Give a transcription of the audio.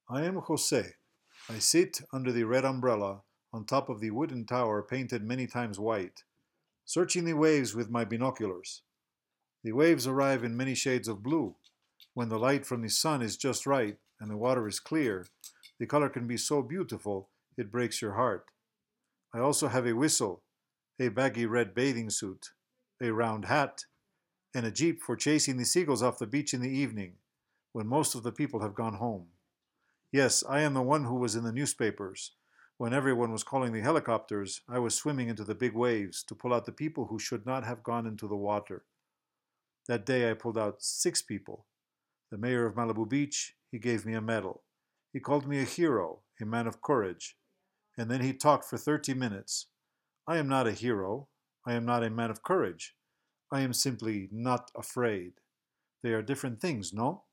I am Jose. I sit under the red umbrella on top of the wooden tower painted many times white, searching the waves with my binoculars. The waves arrive in many shades of blue. When the light from the sun is just right and the water is clear, the color can be so beautiful it breaks your heart. I also have a whistle, a baggy red bathing suit, a round hat, and a jeep for chasing the seagulls off the beach in the evening, when most of the people have gone home. Yes, I am the one who was in the newspapers. When everyone was calling the helicopters, I was swimming into the big waves to pull out the people who should not have gone into the water. That day I pulled out 6 people. The mayor of Malibu Beach, he gave me a medal. He called me a hero, a man of courage. And then he talked for 30 minutes. I am not a hero. I am not a man of courage. I am simply not afraid. They are different things, no?